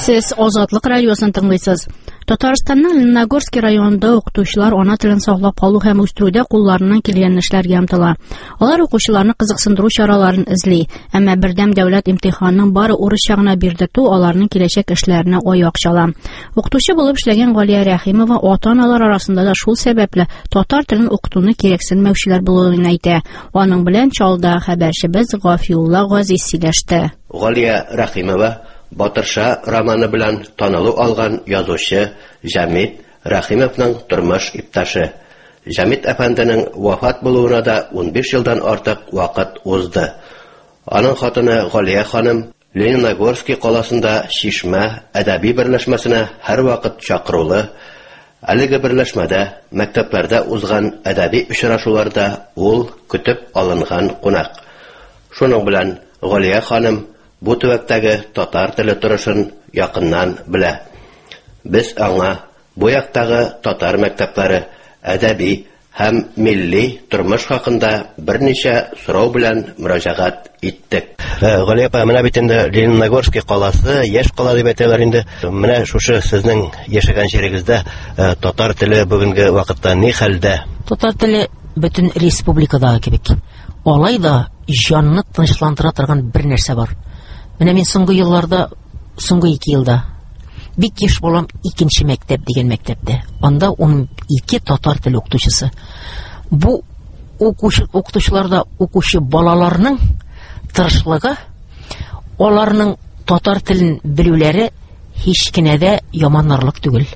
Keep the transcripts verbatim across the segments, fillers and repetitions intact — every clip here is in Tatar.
Сез Азатлык радиосын тыңлыйсыз. Татарстанның Лениногорский районында укытучылар ана телен саклап калу һәм үстерүдә кулларыннан килгән эшләргә омтыла. Алар укучыларны кызыксындыру чараларын эзли, әмма бердәм дәүләт имтиханының бары урысча гына бирдертү аларның киләчәк эшләренә аяк чала. Укытучы булып эшләгән Галия Рәхимова ата-аналар арасында да шул сәбәпле татар телен укытуны кирәксенмәүчеләр булуын әйтә. Аның белән чалда хәбәрчебез Гафиулла Газиз сөйләште. Галия Рәхимова Батырша романы белән танылу алган язучы Җәмит Рәхимовның тормыш иптәше. Җәмит әфәнденең вафат булуына да ун биш елдан артык вакыт узды. Аның хатыны Галия ханым Лениногорский каласында Шишмә әдәби берләшмәсенә һәр вакыт чакырулы. Әлеге берләшмәдә мәктәпләрдә узган әдәби очрашуларда ул көтеп алынган кунак. Шуның белән Галия ханым бу төбәктәге татар теле торышын якыннан белә. Без аңа бу яктагы татар мәктәпләре, әдәби һәм милли тормыш хакында берничә сорау белән мөрәҗәгать иттек. Галия апа, менә бит инде Лениногорский каласы, яшь кала дип әйтәләр инде. Менә шушы сезнең яшәгән җирегездә татар теле бүгенге вакытта ни хәлдә? Татар теле бөтен республикадагы кебек. Алай да җанны тынычландыра торган бер нәрсә бар. Менә мин соңгы елларда, соңгы ике елда бик яшь балам икенче мәктәп дигән мәктәптә. Анда ун ике татар теле укытучысы. Бу укучы укытучыларда укучы балаларның тырышлыгы, аларның татар телен белүләре һич кенә дә яманнарлык түгел.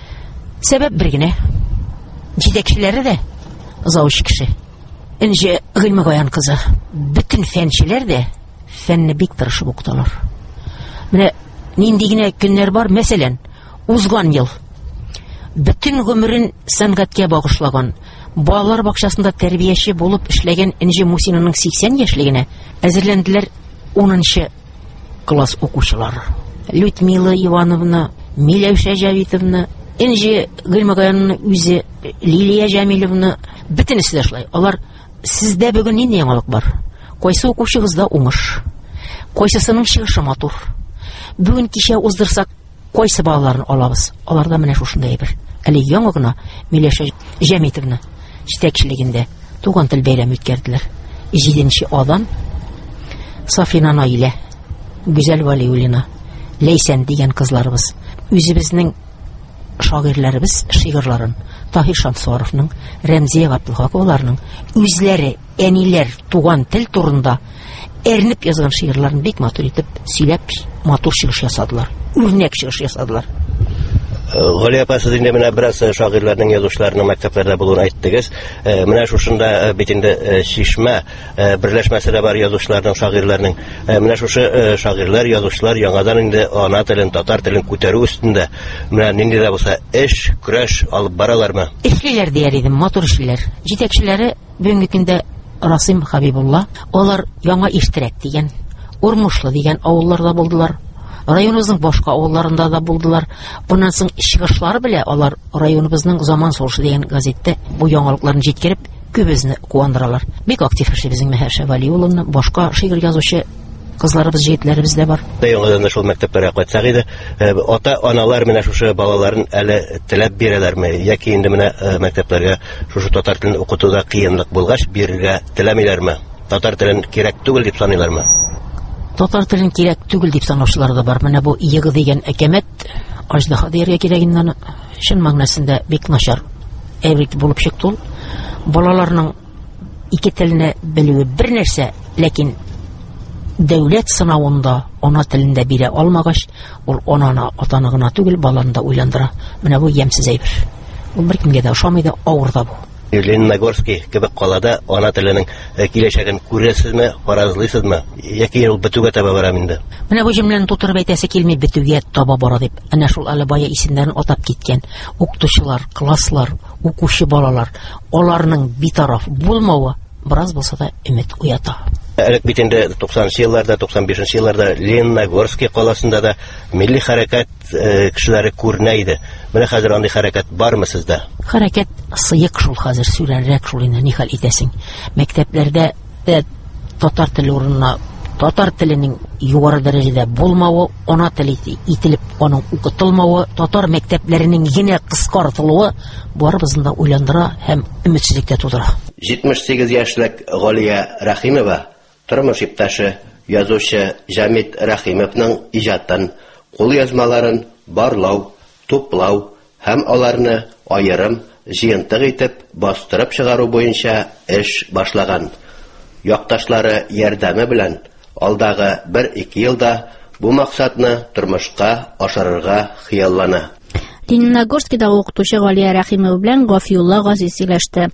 Сәбәп бер генә. Җитәкчеләре дә заучы кеше. Инҗе Гыйльмагаян кызы. Бөтен фәнчеләр дә фәнне бик тырышып укыталар. Менә нинди генә көннәр бар, мәсәлән, узган ел бөтен гомерен сәнгатькә багышлаган, балалар бакчасында тәрбияче булып эшләгән Инҗе Мусинаның сиксән яшьлегенә әзерләнделәр унынчы класс укучылары. Людмила Ивановна, Миләүшә Җавитовна, Инҗе Гыйльмагаянның үзе, Лилия Җәмиловна, бөтенесе дә шулай. Алар сездә бүген нинди яңалык бар? Кайсы укучыгызда уңыш, кайсысының чыгышы матур. Бүген кичә уздырсак, кайсы балаларын алабыз? Аларда менә шушындай бер. Әле яңа гына Миләүшә Җәмитовна җитәкчелегендә туган тел бәйрәме үткәрделәр. җиденче адан Сафина Наилә, Гүзәл Валиуллина, Ләйсән дигән кызларыбыз үзебезнең шагыйрьләребез шигырьларын Таһир Шансуаровның, Рәмзия Габдулхаковларның үзләре әниләр туган тел турында әрнеп язган шигырьләрен бик матур итеп сөйләп, матур чыгыш ясадылар. Үрнәк чыгыш ясадылар. Галия апа, сез инде менә бераз шагыйрьләрнең, язучыларның мәктәпләрдә булуын әйттегез. Менә шушында бит инде Шишмә берләшмәсе дә бар язучыларның, шагыйрьләрнең. Менә шушы шагыйрьләр, язучылар яңадан инде ана телен, татар телен күтәрү өстендә менә нинди дә булса эш, көрәш алып баралармы? Эшлиләр дияр идем, матур эшлиләр. Җитәкчеләре бүгенге көндә Расим Хабибулла, алар яңа Иштерәк дигән, Урмушлы дигән авылларда булдылар. Районыбызның башка авылларында да булдылар. Bundan соң чыгышлары белә алар районыбызның Заман сугышы дигән газетта бу яңалыкларны җиткереп күбезне куандыралар. Бик актив эшли безнең Мәһәршә Валиуллина, башка шигырь язучы кызларыбыз, җегетләребез дә бар. Яңадан да шул мәктәпләргә кайтсак иде, ата-аналар менә шушы балаларын әле теләп бирәләрме, яки инде менә мәктәпләргә шушы татар телен укытуда кыенлык булгач бирергә теләмиләрме? Татар телен кирәк түгел дип саныйлармы? Татар телен кирәк түгел дип санаучылар да бар. Менә бу егы дигән әкәмәт аждаһа дияргә кирәк инде, чын мәгънәсендә бик начар әйбер булып чыкты ул. Балаларның ике телене белүе бер нәрсә, ләкин дәүләт сынавында ана телендә бирә алмагач, ул ананы атаны гына түгел, баланы да уйландыра. Менә бу ямсыз әйбер. Ул беркемгә дә ошамый да, авыр да бу. Лениногорский кебек калада ана теленең киләчәген күрәсезме, фаразлыйсызмы, яки ул бетүгә таба бара инде? Менә бу җөмләне тутырып әйтәсе килми, бетүгә таба бара дип. Әнә шул әле бая исемнәрен атап киткән укытучылар, класслар, укучы балалар, аларның битараф булмавы бераз булса да өмет уята. Элек бит инде туксанынчы елларда, туксан бишенче елларда Лениногорский каласында да милли хәрәкәт кешеләре күренә иде. Менә хәзер андый хәрәкәт бармы сездә? Хәрәкәт сыек шул хәзер, сүрәнрәк шул инде, ни хәл итәсең. Мәктәпләрдә татар теле урынына татар теленең югары дәрәҗәдә булмавы, ана теле ителеп аның укытылмавы, татар мәктәпләренең генә кыскартылуы барыбызны да уйландыра һәм өметсезлеккә тудыра. җитмеш сигез яшьлек Галия Рәхимова тормыш иптәше язучы Җамит Рәхимовның иҗатын, кулъязмаларын барлау, туплау һәм аларны аерым җыентык итеп бастырып чыгару буенча эш башлаган. Якташлары ярдәме белән алдагы бер-ике елда бу максатны тормышка ашырырга хыяллана. Лениногорскидагы укытучы Галия Рәхимова белән Гафиулла Газиз сөйләште.